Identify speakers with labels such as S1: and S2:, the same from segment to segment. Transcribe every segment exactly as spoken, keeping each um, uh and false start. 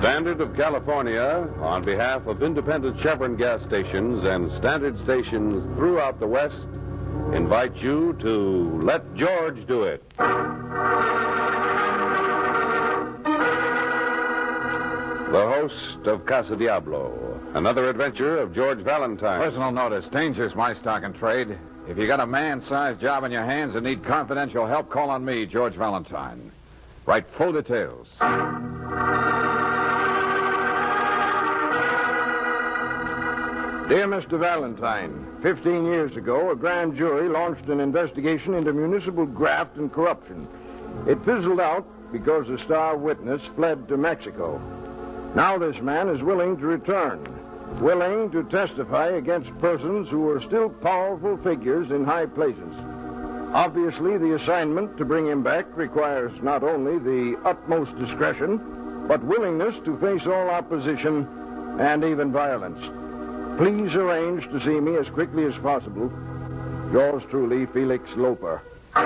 S1: Standard of California, on behalf of independent Chevron gas stations and standard stations throughout the West, invite you to Let George Do It. The host of Casa Diablo, another adventure of George Valentine.
S2: Personal notice, danger's my stock and trade. If you got a man-sized job in your hands and need confidential help, call on me, George Valentine. Write full details.
S3: Dear Mister Valentine, fifteen years ago, a grand jury launched an investigation into municipal graft and corruption. It fizzled out because the star witness fled to Mexico. Now this man is willing to return, willing to testify against persons who are still powerful figures in high places. Obviously, the assignment to bring him back requires not only the utmost discretion, but willingness to face all opposition and even violence. Please arrange to see me as quickly as possible. Yours truly, Felix Loper.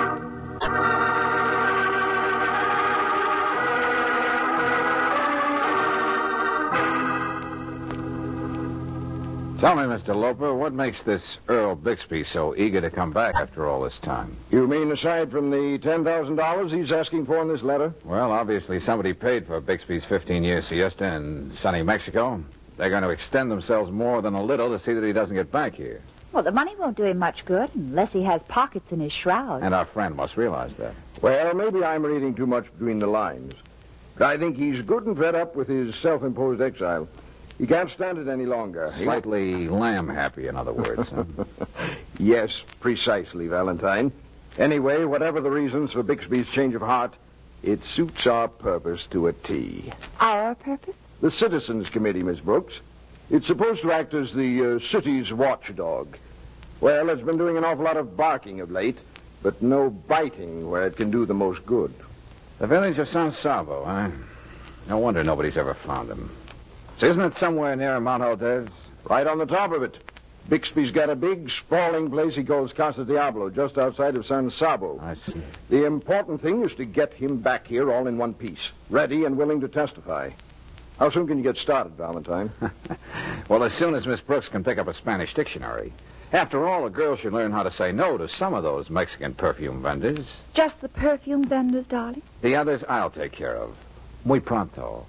S2: Tell me, Mister Loper, what makes this Earl Bixby so eager to come back after all this time?
S3: You mean aside from the ten thousand dollars he's asking for in this letter?
S2: Well, obviously somebody paid for Bixby's fifteen-year siesta in sunny Mexico. They're going to extend themselves more than a little to see that he doesn't get back here.
S4: Well, the money won't do him much good unless he has pockets in his shroud.
S2: And our friend must realize that.
S3: Well, maybe I'm reading too much between the lines. I think he's good and fed up with his self-imposed exile. He can't stand it any longer.
S2: Slightly lamb-happy, in other words. Huh?
S3: Yes, precisely, Valentine. Anyway, whatever the reasons for Bixby's change of heart, it suits our purpose to a T.
S4: Our purpose?
S3: The Citizens Committee, Miss Brooks. It's supposed to act as the uh, city's watchdog. Well, it's been doing an awful lot of barking of late, but no biting where it can do the most good.
S2: The village of San Sabo, huh? No wonder nobody's ever found him. So isn't it somewhere near Mount Aldez?
S3: Right on the top of it. Bixby's got a big, sprawling place he calls Casa Diablo, just outside of San Sabo.
S2: I see.
S3: The important thing is to get him back here all in one piece, ready and willing to testify. How soon can you get started, Valentine?
S2: Well, as soon as Miss Brooks can pick up a Spanish dictionary. After all, a girl should learn how to say no to some of those Mexican perfume vendors.
S4: Just the perfume vendors, darling?
S2: The others I'll take care of. Muy pronto.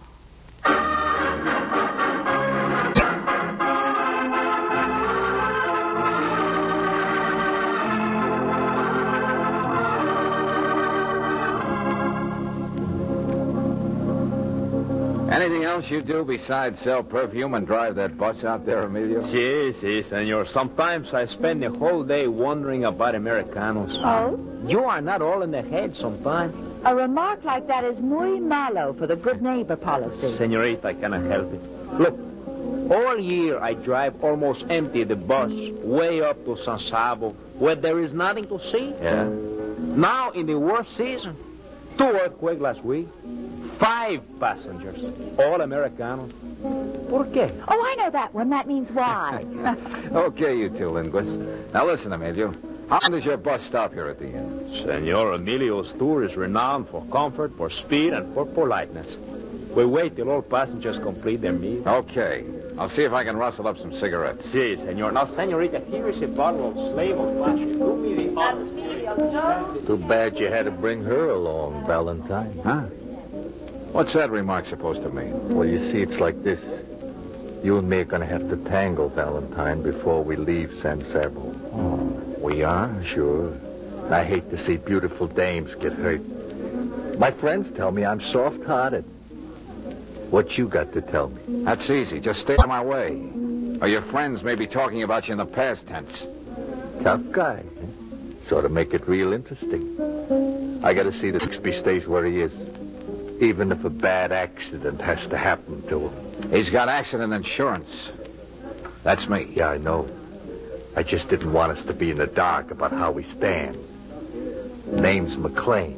S2: Anything else you do besides sell perfume and drive that bus out there, Emilio?
S5: Si, si, senor. Sometimes I spend the whole day wondering about Americanos.
S4: Oh?
S5: You are not all in the head sometimes.
S4: A remark like that is muy malo for the good neighbor policy.
S5: Senorita, I cannot help it. Look, all year I drive almost empty the bus way up to San Sabo, where there is nothing to see.
S2: Yeah?
S5: Now, in the worst season, two earthquakes last week, five passengers, all Americanos. ¿Por qué?
S4: Oh, I know that one. That means why.
S2: Okay, you two linguists. Now listen, Emilio. How long does your bus stop here at the inn?
S5: Senor Emilio's tour is renowned for comfort, for speed, and for politeness. We wait till all passengers complete their meal.
S2: Okay. I'll see if I can rustle up some cigarettes.
S5: Si, senor. Now, senorita, here is a bottle of Slave of Flashy. Do me the honor.
S6: Too bad you had to bring her along, Valentine.
S2: Huh? What's that remark supposed to mean?
S6: Well, you see, it's like this. You and me are going to have to tangle, Valentine, before we leave San Sabo.
S2: Oh, we are?
S6: Sure. I hate to see beautiful dames get hurt. My friends tell me I'm soft-hearted. What you got to tell me?
S2: That's easy. Just stay out of my way. Or your friends may be talking about you in the past tense.
S6: Tough guy. Huh? Sort of make it real interesting. I got to see that Bixby stays where he is. Even if a bad accident has to happen to him.
S2: He's got accident insurance. That's me.
S6: Yeah, I know. I just didn't want us to be in the dark about how we stand. Name's McLean.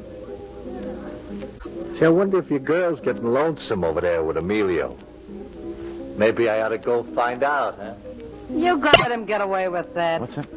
S6: See, I wonder if your girl's getting lonesome over there with Emilio. Maybe I ought to go find out, huh?
S7: You got let him get away with that.
S2: What's that?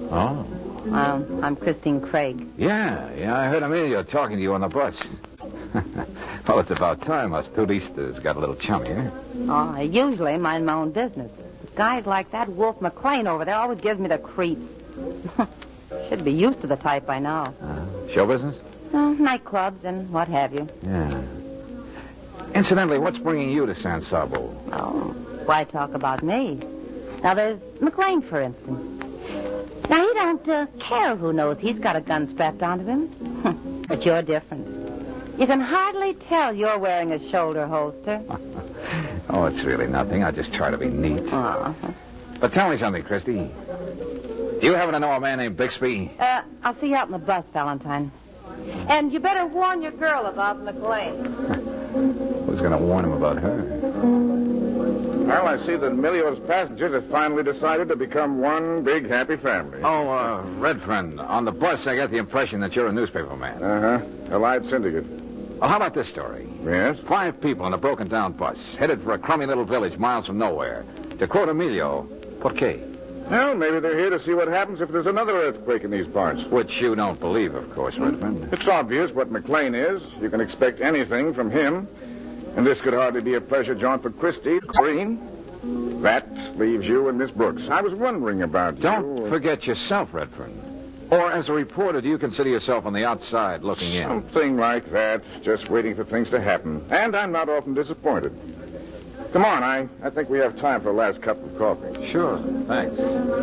S2: Oh.
S7: Um, I'm Christine Craig.
S2: Yeah, yeah, I heard Emilio talking to you on the bus. Well, it's about time us turistas got a little chummier.
S7: Oh, I usually mind my own business. But guys like that Wolf McLean over there always gives me the creeps. Should be used to the type by now.
S2: Uh, show business?
S7: Uh, nightclubs and what have you.
S2: Yeah. Incidentally, what's bringing you to San Sabo?
S7: Oh, why talk about me? Now, there's McLean, for instance. Now, he don't uh, care who knows he's got a gun strapped onto him. But you're different. You can hardly tell you're wearing a shoulder holster.
S2: Oh, it's really nothing. I just try to be neat.
S7: Oh.
S2: But tell me something, Christy. Do you happen to know a man named Bixby?
S7: Uh, I'll see you out in the bus, Valentine. And you better warn your girl about McLean.
S2: Who's going to warn him about her?
S3: Well, I see that Emilio's passengers have finally decided to become one big happy family.
S2: Oh, uh, Red Friend, on the bus I got the impression that you're a newspaperman.
S3: Uh-huh. Allied Syndicate.
S2: Well, how about this story?
S3: Yes?
S2: Five people in a broken-down bus, headed for a crummy little village miles from nowhere. To quote Emilio, ¿por qué?
S3: Well, maybe they're here to see what happens if there's another earthquake in these parts.
S2: Which you don't believe, of course, Red Friend.
S3: It's obvious what McLean is. You can expect anything from him. And this could hardly be a pleasure jaunt for Christie. Green, that leaves you and Miss Brooks. I was wondering about
S2: Don't
S3: you.
S2: forget yourself, Redfern. Or as a reporter, do you consider yourself on the outside looking in?
S3: Something like that, just waiting for things to happen. And I'm not often disappointed. Come on, I, I think we have time for a last cup of coffee.
S2: Sure, thanks.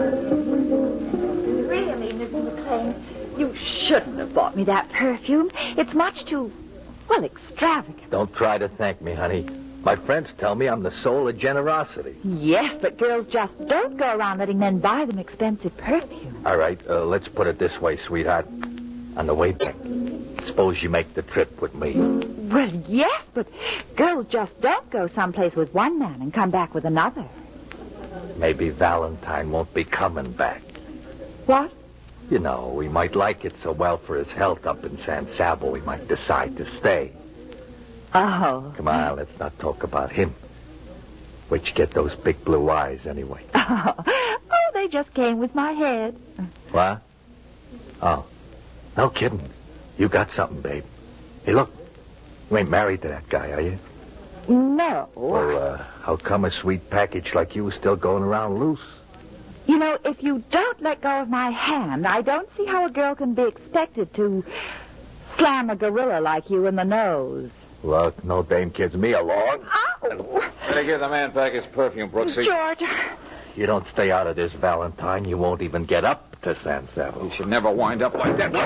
S4: Really, Mister McLean, you shouldn't have bought me that perfume. It's much too, well, extravagant.
S6: Don't try to thank me, honey. My friends tell me I'm the soul of generosity.
S4: Yes, but girls just don't go around letting men buy them expensive perfume.
S6: All right, uh, let's put it this way, sweetheart. On the way back, suppose you make the trip with me.
S4: Well, yes, but girls just don't go someplace with one man and come back with another.
S6: Maybe Valentine won't be coming back.
S4: What?
S6: You know, we might like it so well for his health up in San Sabo, we might decide to stay.
S4: Oh.
S6: Come on, let's not talk about him. Where'd you get those big blue eyes, anyway?
S4: Oh, oh they just came with my head.
S6: What? Oh, no kidding. You got something, babe. Hey, look. You ain't married to that guy, are you?
S4: No.
S6: Well, uh, how come a sweet package like you is still going around loose?
S4: You know, if you don't let go of my hand, I don't see how a girl can be expected to slam a gorilla like you in the nose.
S6: Look, no dame kids me along.
S4: Ow!
S2: Better give the man back his perfume, Brooksy.
S4: George.
S6: You don't stay out of this, Valentine. You won't even get up to San Sabo.
S2: You should never wind up like that.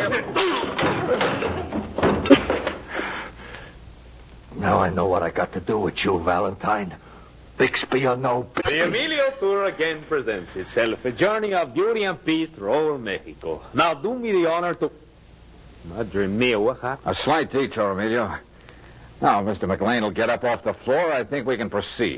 S6: Now I know what I got to do with you, Valentine. Bixby or no Bixby.
S5: The Emilio Tour again presents itself. A journey of beauty and peace through all Mexico. Now do me the honor to... Madre mia, what happened?
S2: A slight detour, Emilio. Now, Mister McLean will get up off the floor. I think we can proceed.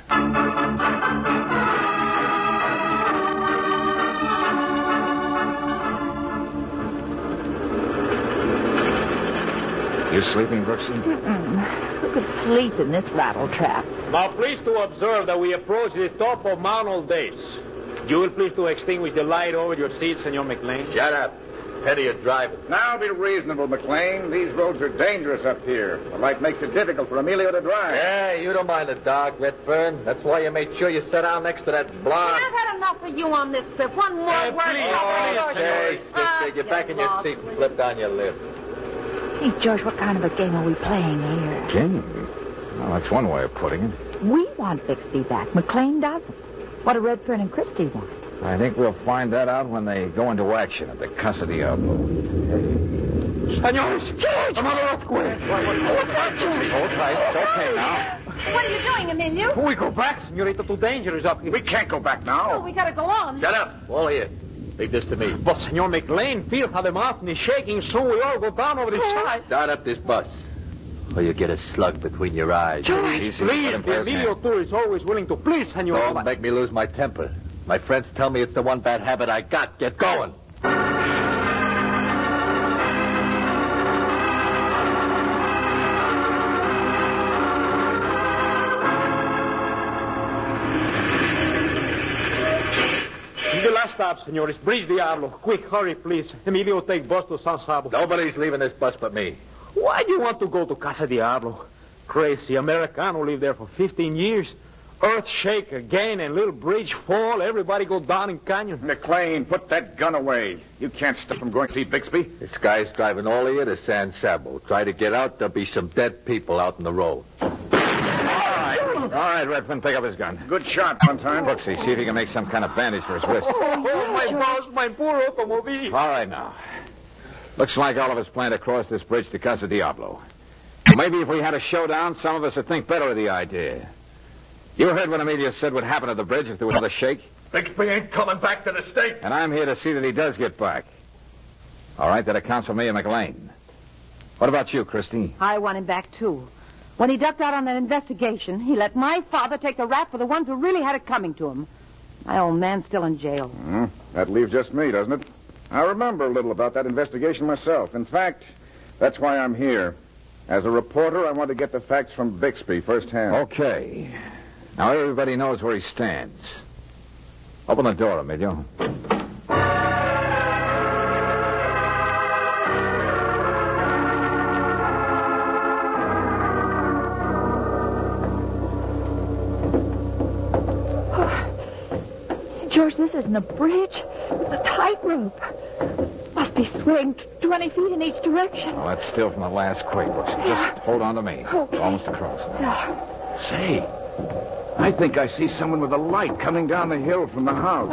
S2: You sleeping, Brooksy?
S4: Mm-mm. Who could sleep in this rattle trap?
S5: Now please to observe that we approach the top of Mount Aldais. You will please to extinguish the light over your seat, Senor McLean.
S6: Shut up. Teddy is driving.
S3: Now be reasonable, McLean. These roads are dangerous up here. The light makes it difficult for Emilio to drive.
S6: Yeah, you don't mind the dark, Redfern. That's why you made sure you sat down next to that blonde.
S7: I've had enough of you on this trip. One more
S5: Uh,
S7: word.
S5: please,
S7: and I'll
S5: please,
S7: go to
S6: Okay,
S7: yours.
S6: sister,
S7: Ah,
S6: get back in your
S7: lost.
S6: seat and flip down your lip.
S4: Hey, George, what kind of a game are we playing here?
S2: Game? Well, that's one way of putting it.
S4: We want Bixby back. McLean doesn't. What do Redfern and Christie want?
S2: I think we'll find that out when they go into action at the Casa Diablo.
S5: Senores!
S4: George!
S5: Another earthquake!
S4: What's that, George?
S2: Hold tight. It's okay now.
S7: What are you doing, Emilio?
S5: We go back, Senorita. Too dangerous up here.
S3: We can't go back now.
S7: Oh, we gotta go on.
S6: Shut up. All of you. Leave this to me.
S5: But, Senor McLean, feel how the mountain is shaking. Soon we all go down over the side.
S6: Start up this bus, or you get a slug between your eyes.
S2: Easy, let
S5: Please,
S2: him play
S5: the
S2: his
S5: Emilio
S2: hand.
S5: Tour is always willing to please, Senor.
S6: Don't make me lose my temper. My friends tell me it's the one bad habit I got. Get going.
S5: The last stop, senores. Bridge Diablo. Quick, hurry, please. Emilio, take bus to San Sabo.
S6: Nobody's leaving this bus but me.
S5: Why do you want to go to Casa Diablo? Crazy Americano live there for fifteen years. Earth shake again and little bridge fall. Everybody go down in canyon.
S8: McLean, put that gun away. You can't stop from going to see Bixby.
S6: This guy's driving all of you to San Sabo. Try to get out, there'll be some dead people out in the road.
S2: All right. All right, Redfern, pick up his gun.
S8: Good shot, Valentine.
S2: Brooksy, see if he can make some kind of bandage for his wrist.
S5: Oh, my boss, my poor automobile.
S2: All right, now. Looks like all of us plan to cross this bridge to Casa Diablo. Maybe if we had a showdown, some of us would think better of the idea. You heard what Emilio said would happen to the bridge if there was another shake?
S8: Bixby ain't coming back to the state.
S2: And I'm here to see that he does get back. All right, that accounts for me and McLean. What about you, Christy?
S7: I want him back, too. When he ducked out on that investigation, he let my father take the rap for the ones who really had it coming to him. My old man's still in jail.
S8: Mm, that leaves just me, doesn't it? I remember a little about that investigation myself. In fact, that's why I'm here. As a reporter, I want to get the facts from Bixby firsthand.
S2: Okay. Now everybody knows where he stands. Open the door, Emilio.
S4: George, this isn't a bridge. It's a tightrope. Must be swaying twenty feet in each direction.
S2: Well, that's still from the last quake. Just hold on to me.
S4: Okay.
S2: Almost across.
S4: Yeah.
S3: Say, I think I see someone with a light coming down the hill from the house.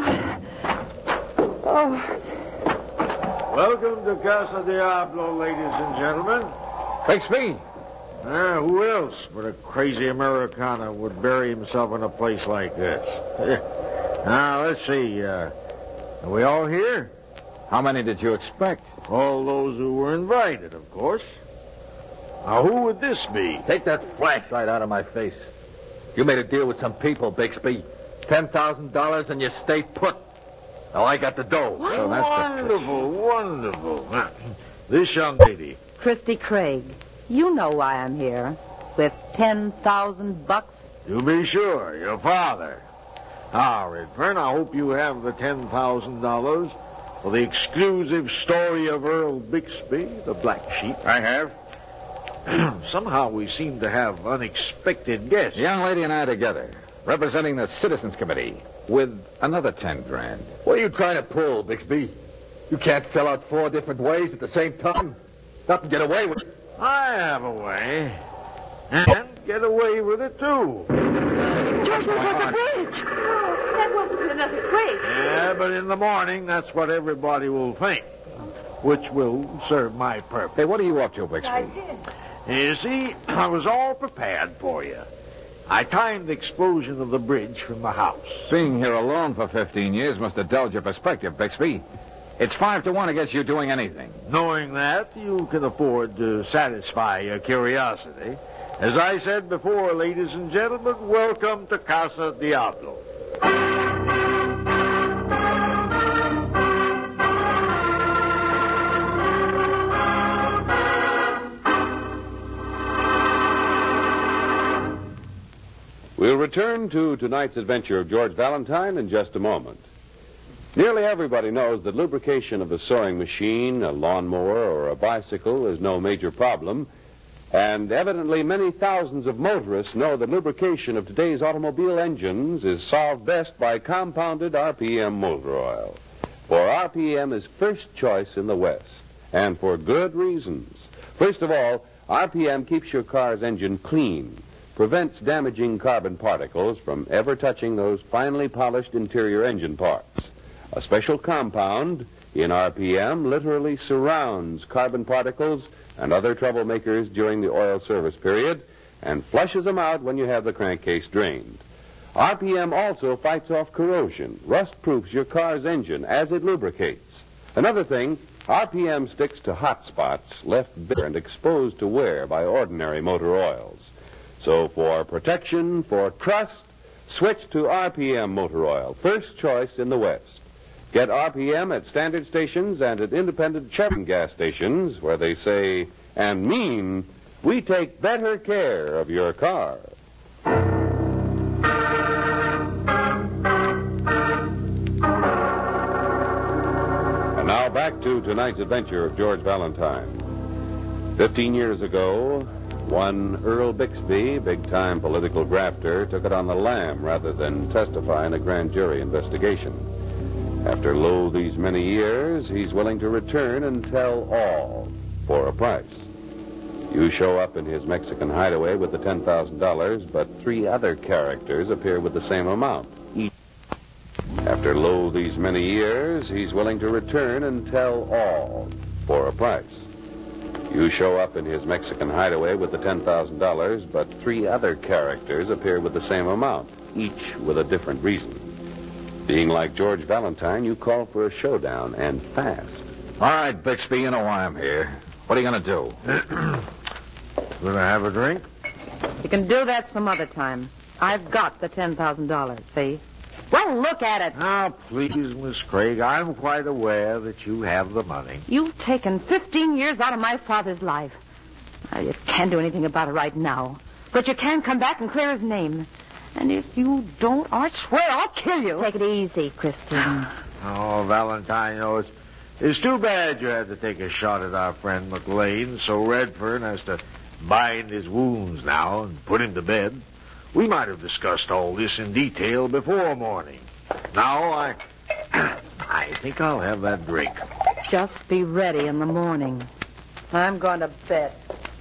S4: Oh.
S9: Welcome to Casa Diablo, ladies and gentlemen.
S2: Bixby.
S9: Uh, who else but a crazy Americana would bury himself in a place like this? Now, let's see. Uh, are we all here?
S2: How many did you expect?
S9: All those who were invited, of course. Now, who would this be?
S6: Take that flashlight out of my face. You made a deal with some people, Bixby. Ten thousand dollars and you stay put. Now I got the dough.
S4: What?
S2: So that's
S9: Wonderful, wonderful. Now, this young lady.
S7: Christy Craig, you know why I'm here. With ten thousand bucks.
S9: You be sure, your father. Now, Redfern, I hope you have the ten thousand dollars for the exclusive story of Earl Bixby, the Black Sheep.
S8: I have.
S9: Somehow we seem to have unexpected guests.
S2: The young lady and I together, representing the Citizens Committee, with another ten grand.
S6: What are you trying to pull, Bixby? You can't sell out four different ways at the same time. Not to get away with it.
S9: I have a way. And get away with it, too.
S4: George, look at the bridge.
S7: That wasn't another quake.
S9: Yeah, but in the morning, that's what everybody will think, which will serve my purpose.
S2: Hey, what are you up to, Bixby?
S7: I did.
S9: You see, I was all prepared for you. I timed the explosion of the bridge from the house.
S2: Being here alone for fifteen years must have dulled your perspective, Bixby. It's five to one against you doing anything.
S9: Knowing that, you can afford to satisfy your curiosity. As I said before, ladies and gentlemen, welcome to Casa Diablo.
S1: We'll return to tonight's adventure of George Valentine in just a moment. Nearly everybody knows that lubrication of a sewing machine, a lawnmower, or a bicycle is no major problem. And evidently many thousands of motorists know that lubrication of today's automobile engines is solved best by compounded R P M motor oil. For R P M is first choice in the West, and for good reasons. First of all, R P M keeps your car's engine clean, prevents damaging carbon particles from ever touching those finely polished interior engine parts. A special compound in R P M literally surrounds carbon particles and other troublemakers during the oil service period and flushes them out when you have the crankcase drained. R P M also fights off corrosion, rust-proofs your car's engine as it lubricates. Another thing, R P M sticks to hot spots left bare and exposed to wear by ordinary motor oils. So for protection, for trust, switch to R P M motor oil, first choice in the West. Get R P M at standard stations and at independent Chevron gas stations where they say and mean, we take better care of your car. And now back to tonight's adventure of George Valentine. Fifteen years ago, one Earl Bixby, big-time political grafter, took it on the lam rather than testify in a grand jury investigation. After, lo, these many years, he's willing to return and tell all for a price. You show up in his Mexican hideaway with the ten thousand dollars, but three other characters appear with the same amount. Each. After, lo, these many years, he's willing to return and tell all for a price. You show up in his Mexican hideaway with the ten thousand dollars, but three other characters appear with the same amount, each with a different reason. Being like George Valentine, you call for a showdown, and fast.
S2: All right, Bixby, you know why I'm here. What are you going to do?
S9: Gonna have a drink?
S7: You can do that some other time. I've got the ten thousand dollars, see? Well, look at it.
S9: Now, please, Miss Craig, I'm quite aware that you have the money.
S7: You've taken fifteen years out of my father's life. Now, you can't do anything about it right now. But you can come back and clear his name. And if you don't, I swear I'll kill you.
S4: Take it easy, Christine.
S9: Oh, Valentine, you know, it's, it's too bad you had to take a shot at our friend McLean, so Redfern has to bind his wounds now and put him to bed. We might have discussed all this in detail before morning. Now, I... I think I'll have that drink.
S7: Just be ready in the morning. I'm going to bed.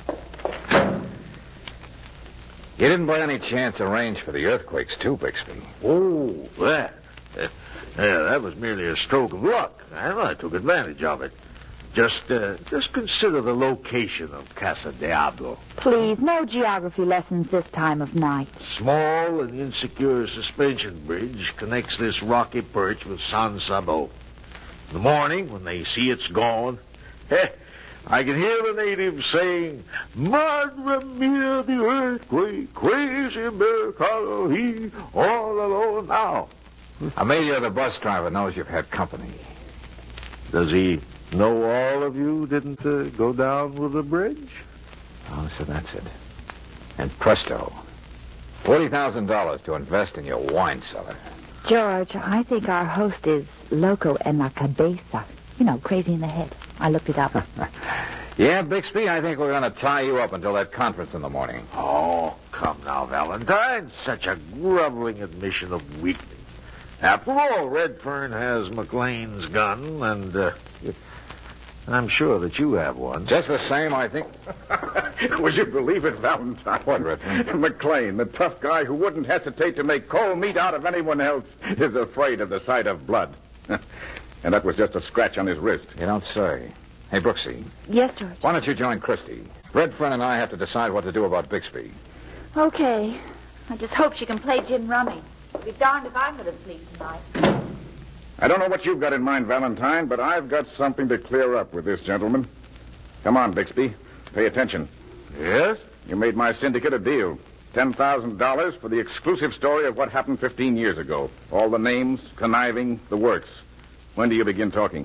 S2: You didn't by any chance arrange for the earthquakes, too, Bixby?
S9: Oh, that. Uh, yeah, that was merely a stroke of luck, and I took advantage of it. Just, uh, just consider the location of Casa Diablo.
S4: Please, no geography lessons this time of night.
S9: Small and insecure suspension bridge connects this rocky perch with San Sabo. In the morning, when they see it's gone, eh, I can hear the natives saying, Madre mia, the earthquake, crazy Americano, he all alone now.
S2: Amelia, the bus driver, knows you've had company.
S9: Does he know all of you didn't uh, go down with the bridge?
S2: Oh, so that's it. And presto, forty thousand dollars to invest in your wine cellar.
S4: George, I think our host is loco en la cabeza. You know, crazy in the head. I looked it up.
S2: Yeah, Bixby, I think we're going to tie you up until that conference in the morning.
S9: Oh, come now, Valentine. Such a groveling admission of weakness. After all, Redfern has McLean's gun, and uh, I'm sure that you have one.
S2: Just the same, I think.
S8: Would you believe it, Valentine?
S2: What, Redfern?
S8: McLean, the tough guy who wouldn't hesitate to make cold meat out of anyone else, is afraid of the sight of blood. And that was just a scratch on his wrist.
S2: You don't say. Hey, Brooksy.
S4: Yes, George.
S2: Why don't you join Christy? Redfern and I have to decide what to do about Bixby.
S4: Okay. I just hope she can play gin rummy. I'll be darned if I'm going to sleep tonight.
S8: I don't know what you've got in mind, Valentine, but I've got something to clear up with this gentleman. Come on, Bixby. Pay attention.
S9: Yes?
S8: You made my syndicate a deal. ten thousand dollars for the exclusive story of what happened fifteen years ago. All the names, conniving, the works. When do you begin talking?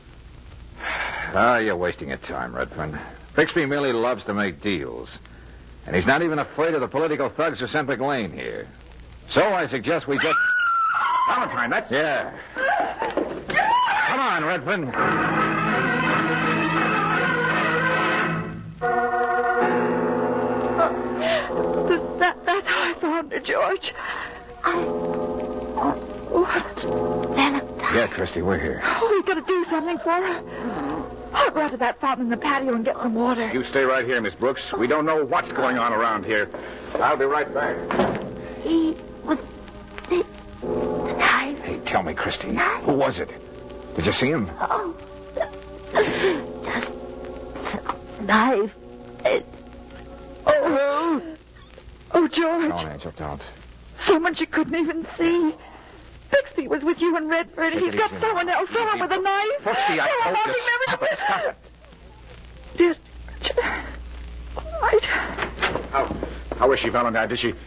S2: Ah, you're wasting your time, Redfern. Bixby merely loves to make deals. And he's not even afraid of the political thugs who sent McLean here. So I suggest we just...
S8: Valentine, that's...
S2: Yeah. Come on, Redfern.
S4: That, that's how I found her, George. I... What? Valentine.
S2: Yeah, Christy, we're here.
S4: Oh, we've got to do something for her. I'll go out to that fountain in the patio and get some water.
S8: You stay right here, Miss Brooks. We don't know what's going on around here. I'll be right back.
S4: He was... The, the knife.
S2: Hey, tell me, Christy.
S4: Knife.
S2: Who was it? Did you see him?
S4: Oh, just the knife. It, oh, oh, George.
S2: Don't, Angel, don't.
S4: Someone she couldn't even see. Bixby was with you and Redford.
S2: Take
S4: He's
S2: it
S4: got
S2: easy
S4: someone
S2: now.
S4: else. Someone with a knife.
S2: Brooksy, I
S4: Someone
S2: told you.
S4: watching
S2: Stop
S4: every-
S2: it, stop it.
S4: Just... Right.
S8: How, how is she, Valentine? Did she...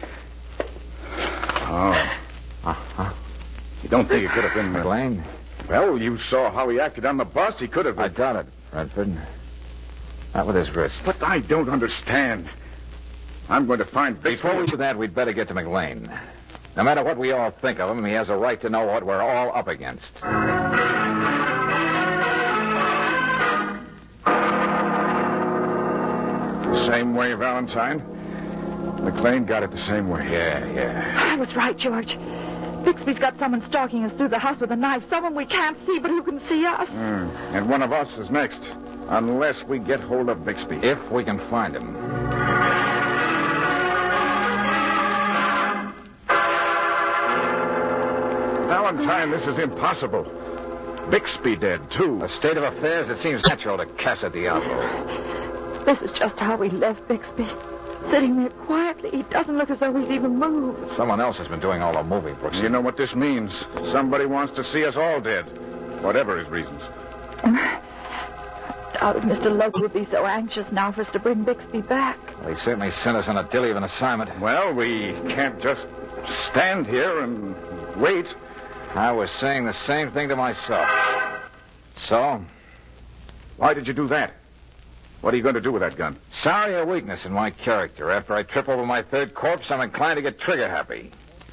S8: Oh.
S2: Uh-huh.
S8: You don't think it could have been... Uh...
S2: McLean?
S8: Well, you saw how he acted on the bus. He could have...
S2: I doubt it, Redford. Not with his wrist.
S8: But I don't understand. I'm going to find Bixby.
S2: Before we do that, we'd better get to McLean. No matter what we all think of him, he has a right to know what we're all up against.
S8: The same way, Valentine. McLean got it the same way.
S2: Yeah, yeah.
S4: I was right, George. Bixby's got someone stalking us through the house with a knife. Someone we can't see, but who can see us.
S8: Mm. And one of us is next. Unless we get hold of Bixby.
S2: If we can find him.
S8: Valentine, this is impossible. Bixby dead, too.
S2: A state of affairs that seems natural to Casa Diablo.
S4: This is just how we left Bixby. Sitting there quietly. He doesn't look as though he's even moved.
S2: Someone else has been doing all the moving, Brooks.
S8: You know what this means. Somebody wants to see us all dead. Whatever his reasons.
S4: I doubt if Mister Logan would be so anxious now for us to bring Bixby back.
S2: Well, he certainly sent us on a dilly of an assignment.
S8: Well, we can't just stand here and wait.
S2: I was saying the same thing to myself. So?
S8: Why did you do that? What are you going to do with that gun?
S2: Sorry, a weakness in my character. After I trip over my third corpse, I'm inclined to get trigger happy.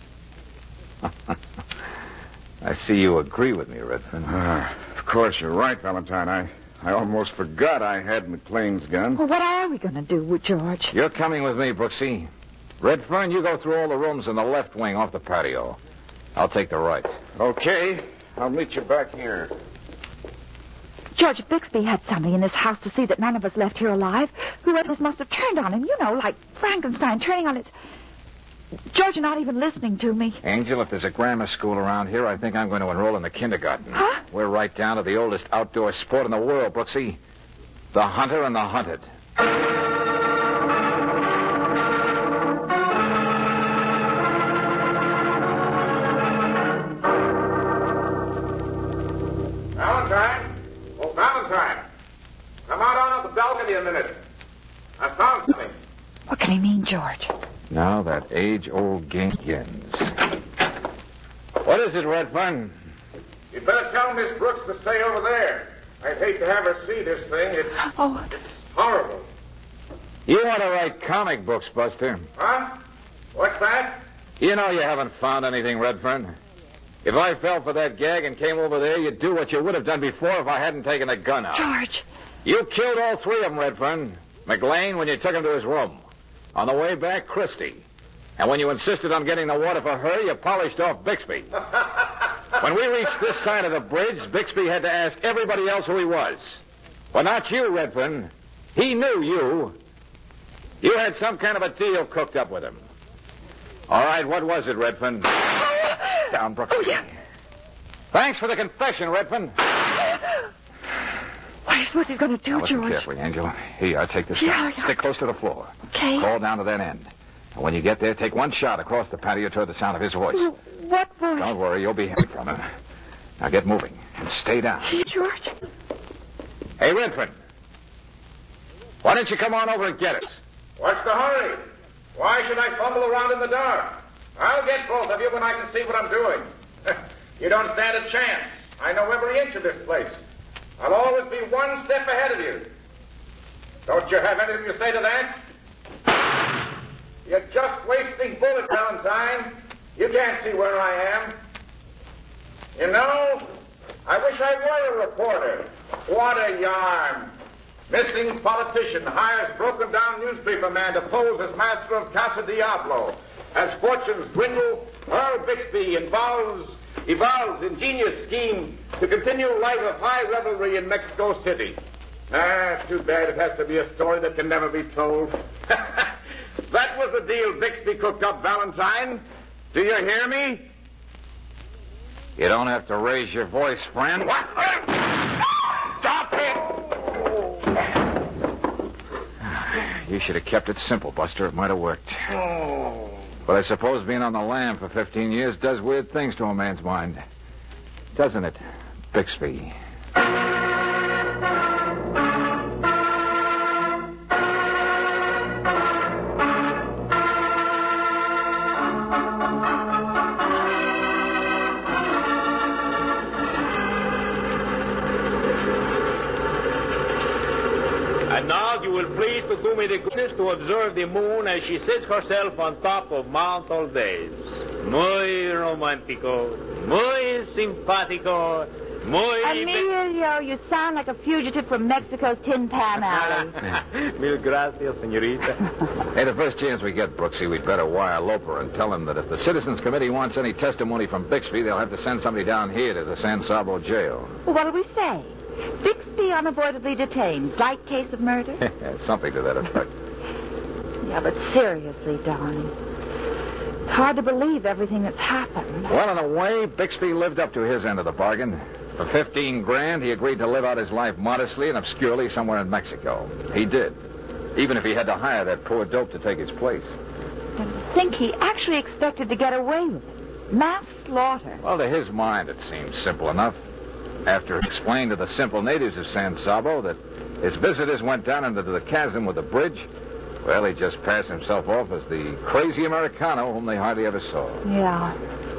S2: I see you agree with me, Redfern.
S8: Uh, of course, you're right, Valentine. I, I almost forgot I had McLean's gun.
S4: Well, what are we going to do with George?
S2: You're coming with me, Brooksy. Redfern, you go through all the rooms in the left wing off the patio. I'll take the right.
S8: Okay. I'll meet you back here.
S4: George, if Bixby had somebody in this house to see that none of us left here alive, whoever must have turned on him, you know, like Frankenstein turning on his... George, you're not even listening to me.
S2: Angel, if there's a grammar school around here, I think I'm going to enroll in the kindergarten.
S4: Huh?
S2: We're right down to the oldest outdoor sport in the world, Brooksy. The hunter and the hunted.
S8: Valentine? Oh, Valentine. Come out on the balcony a minute. I found something.
S4: What can he mean, George?
S2: Now that age-old game begins. What is it, Redfern?
S8: You'd better tell Miss Brooks to stay over there. I'd hate to have her see this thing. It's
S4: Oh,
S8: horrible.
S2: You want to write comic books, Buster.
S8: Huh? What's that?
S2: You know you haven't found anything, Redfern. If I fell for that gag and came over there, you'd do what you would have done before if I hadn't taken a gun out.
S4: George.
S2: You killed all three of them, Redfern. McLean, when you took him to his room. On the way back, Christie. And when you insisted on getting the water for her, you polished off Bixby. When we reached this side of the bridge, Bixby had to ask everybody else who he was. Well, not you, Redfern. He knew you. You had some kind of a deal cooked up with him. All right, what was it, Redfern? Down, Brooks.
S4: Oh, yeah.
S2: Thanks for the confession, Redfern.
S4: What do you suppose he's going to do,
S2: Now, listen
S4: George?
S2: carefully, Angel. Here, I take this
S4: Yeah,
S2: down.
S4: yeah.
S2: Stick close to the floor.
S4: Okay.
S2: Crawl down to that end. And when you get there, take one shot across the patio toward the sound of his voice.
S4: What voice?
S2: Don't worry, you'll be happy from him. Now get moving and stay down.
S4: Hey, George.
S2: Hey, Redfern. Why don't you come on over and get us?
S8: What's the hurry? Why should I fumble around in the dark? I'll get both of you when I can see what I'm doing. You don't stand a chance. I know every inch of this place. I'll always be one step ahead of you. Don't you have anything to say to that? You're just wasting bullets, Valentine. You can't see where I am. You know, I wish I were a reporter. What a yarn. Missing politician hires broken-down newspaper man to pose as master of Casa Diablo. As fortunes dwindle, Earl Bixby involves, evolves ingenious scheme to continue life of high revelry in Mexico City. Ah, too bad it has to be a story that can never be told. That was the deal Bixby cooked up, Valentine. Do you hear me?
S2: You don't have to raise your voice, friend.
S8: What? Stop it!
S2: You should have kept it simple, Buster. It might have worked.
S8: Oh.
S2: But I suppose being on the lam for fifteen years does weird things to a man's mind. Doesn't it, Bixby?
S5: And now you will please to do me the goodness to observe the moon as she sits herself on top of Mount Aldez. Muy romántico, muy simpático, Muy
S4: Emilio, you sound like a fugitive from Mexico's Tin Pan Alley.
S5: Mil gracias, señorita.
S2: Hey, the first chance we get, Brooksy, we'd better wire Loper and tell him that if the Citizens Committee wants any testimony from Bixby, they'll have to send somebody down here to the San Sabo jail.
S4: Well, what'll we say? Bixby unavoidably detained. Slight case of murder?
S2: Something to that effect.
S4: Yeah, but seriously, darling. It's hard to believe everything that's happened.
S2: Well, in a way, Bixby lived up to his end of the bargain. For fifteen grand, he agreed to live out his life modestly and obscurely somewhere in Mexico. He did. Even if he had to hire that poor dope to take his place.
S4: And to think he actually expected to get away with it. Mass slaughter.
S2: Well, to his mind, it seemed simple enough. After he explained to the simple natives of San Sabo that his visitors went down into the chasm with the bridge, well, he just passed himself off as the crazy Americano whom they hardly ever saw.
S4: Yeah.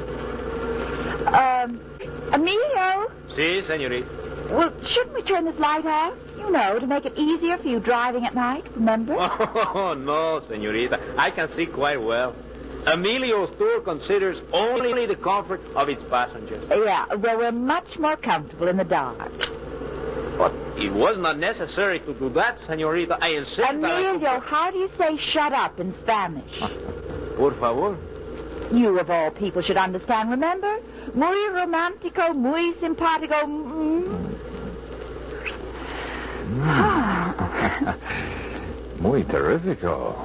S4: Um, Emilio?
S5: Si, señorita.
S4: Well, shouldn't we turn this light off? You know, to make it easier for you driving at night, remember?
S5: Oh, no, señorita. I can see quite well. Emilio's tour considers only the comfort of its passengers.
S4: Yeah, well, we're much more comfortable in the dark.
S5: But it was not necessary to do that, señorita. I insist that I
S4: Emilio, how do you say shut up in Spanish?
S5: Por favor.
S4: You, of all people, should understand, remember? Muy romántico, muy simpático. Mm.
S2: Muy terrifico.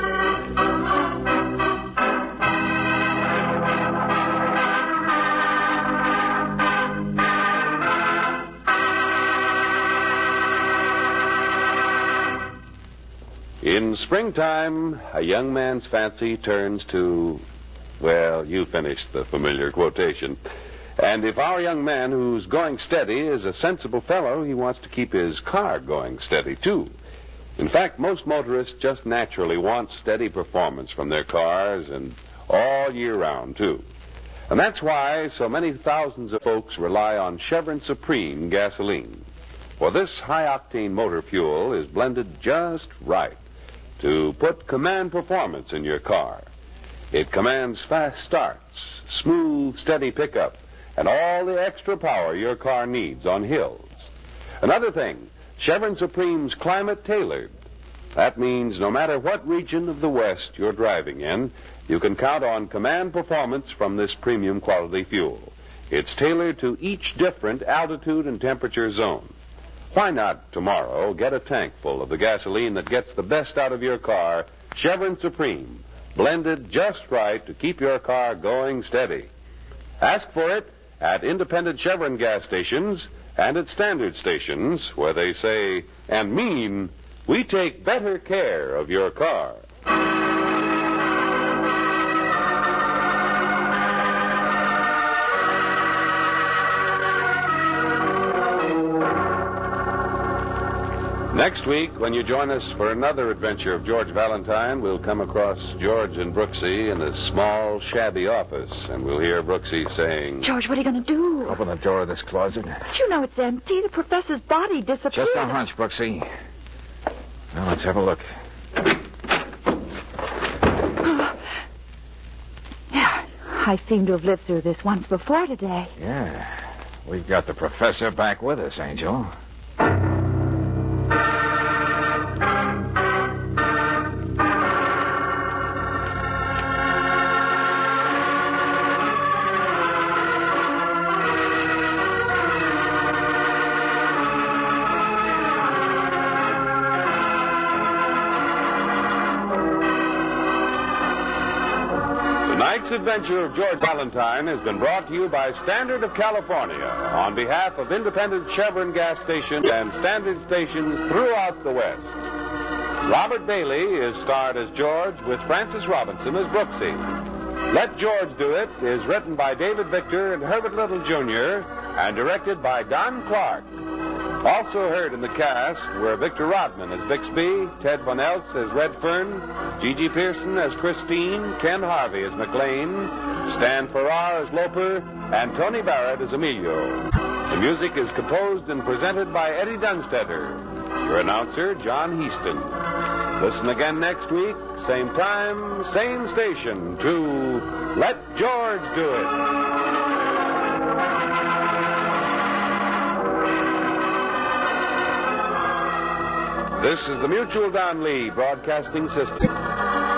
S1: In springtime, a young man's fancy turns to, well, you finished the familiar quotation. And if our young man who's going steady is a sensible fellow, he wants to keep his car going steady, too. In fact, most motorists just naturally want steady performance from their cars, and all year round, too. And that's why so many thousands of folks rely on Chevron Supreme gasoline. For this high-octane motor fuel is blended just right to put command performance in your car. It commands fast starts, smooth, steady pickup, and all the extra power your car needs on hills. Another thing, Chevron Supreme's climate tailored. That means no matter what region of the West you're driving in, you can count on command performance from this premium quality fuel. It's tailored to each different altitude and temperature zone. Why not tomorrow get a tank full of the gasoline that gets the best out of your car, Chevron Supreme, blended just right to keep your car going steady. Ask for it at independent Chevron gas stations and at standard stations where they say and mean, we take better care of your car. Next week, when you join us for another adventure of George Valentine, we'll come across George and Brooksy in a small, shabby office, and we'll hear Brooksy saying,
S4: George, what are you going to do?
S2: Open the door of this closet.
S4: But you know it's empty. The professor's body disappeared.
S2: Just a hunch, Brooksy. Now, let's have a look.
S4: Yeah, I seem to have lived through this once before today.
S2: Yeah. We've got the professor back with us, Angel.
S1: Tonight's adventure of George Valentine has been brought to you by Standard of California on behalf of independent Chevron gas stations and standard stations throughout the West. Robert Bailey is starred as George with Francis Robinson as Brooksy. Let George Do It is written by David Victor and Herbert Little Junior and directed by Don Clark. Also heard in the cast were Victor Rodman as Bixby, Ted Von Eltz as Redfern, Gigi Pearson as Christine, Ken Harvey as McLean, Stan Farrar as Loper, and Tony Barrett as Emilio. The music is composed and presented by Eddie Dunstetter. Your announcer, John Heaston. Listen again next week, same time, same station, to Let George Do It. This is the Mutual Don Lee Broadcasting System.